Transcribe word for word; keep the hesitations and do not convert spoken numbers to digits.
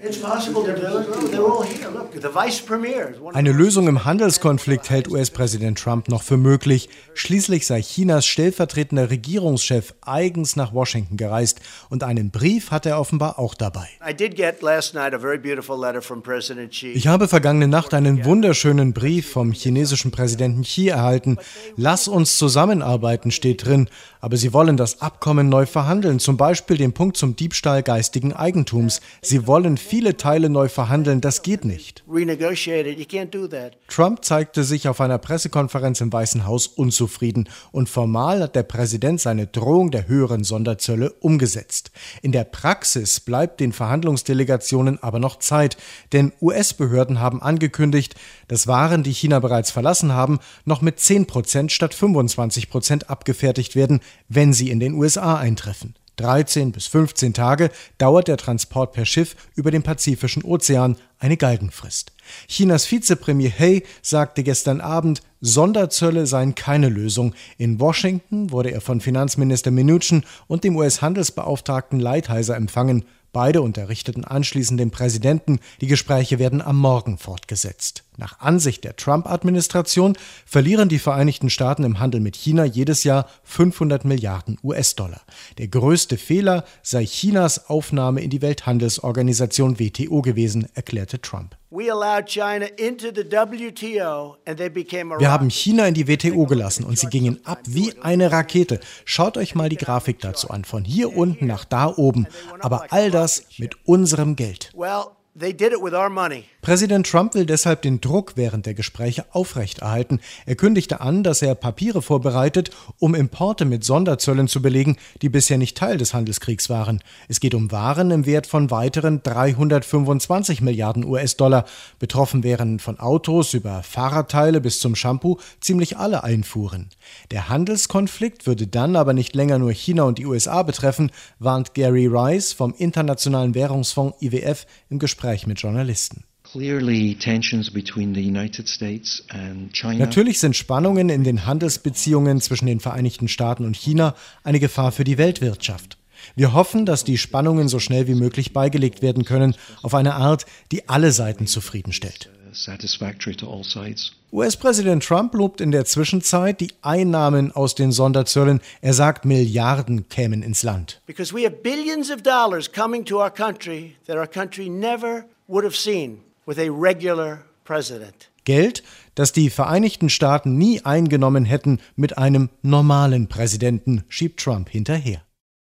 Eine Lösung im Handelskonflikt hält U S-Präsident Trump noch für möglich. Schließlich sei Chinas stellvertretender Regierungschef eigens nach Washington gereist und einen Brief hat er offenbar auch dabei. Ich habe vergangene Nacht einen wunderschönen Brief vom chinesischen Präsidenten Xi erhalten. Lass uns zusammenarbeiten, steht drin. Aber sie wollen das Abkommen neu verhandeln, zum Beispiel den Punkt zum Diebstahl geistigen Eigentums. Sie wollen viele Teile neu verhandeln, das geht nicht. Trump zeigte sich auf einer Pressekonferenz im Weißen Haus unzufrieden und formal hat der Präsident seine Drohung der höheren Sonderzölle umgesetzt. In der Praxis bleibt den Verhandlungsdelegationen aber noch Zeit, denn U S-Behörden haben angekündigt, dass Waren, die China bereits verlassen haben, noch mit zehn Prozent statt fünfundzwanzig Prozent abgefertigt werden, wenn sie in den U S A eintreffen. dreizehn bis fünfzehn Tage dauert der Transport per Schiff über den Pazifischen Ozean, eine Galgenfrist. Chinas Vizepremier He sagte gestern Abend, Sonderzölle seien keine Lösung. In Washington wurde er von Finanzminister Mnuchin und dem U S-Handelsbeauftragten Lighthizer empfangen. Beide unterrichteten anschließend den Präsidenten, die Gespräche werden am Morgen fortgesetzt. Nach Ansicht der Trump-Administration verlieren die Vereinigten Staaten im Handel mit China jedes Jahr fünfhundert Milliarden U S-Dollar. Der größte Fehler sei Chinas Aufnahme in die Welthandelsorganisation W T O gewesen, erklärte Trump. Wir haben China in die W T O gelassen und sie gingen ab wie eine Rakete. Schaut euch mal die Grafik dazu an, von hier unten nach da oben. Aber all das mit unserem Geld. Präsident Trump will deshalb den Druck während der Gespräche aufrechterhalten. Er kündigte an, dass er Papiere vorbereitet, um Importe mit Sonderzöllen zu belegen, die bisher nicht Teil des Handelskriegs waren. Es geht um Waren im Wert von weiteren dreihundertfünfundzwanzig Milliarden U S-Dollar. Betroffen wären von Autos über Fahrradteile bis zum Shampoo ziemlich alle Einfuhren. Der Handelskonflikt würde dann aber nicht länger nur China und die U S A betreffen, warnt Gary Rice vom Internationalen Währungsfonds I W F im Gespräch mit Journalisten. Natürlich sind Spannungen in den Handelsbeziehungen zwischen den Vereinigten Staaten und China eine Gefahr für die Weltwirtschaft. Wir hoffen, dass die Spannungen so schnell wie möglich beigelegt werden können, auf eine Art, die alle Seiten zufriedenstellt. U S-Präsident Trump lobt in der Zwischenzeit die Einnahmen aus den Sonderzöllen. Er sagt, Milliarden kämen ins Land. Because we have billions of dollars coming to our country that our country never would have seen with a regular president. Geld, das die Vereinigten Staaten nie eingenommen hätten mit einem normalen Präsidenten, schiebt Trump hinterher.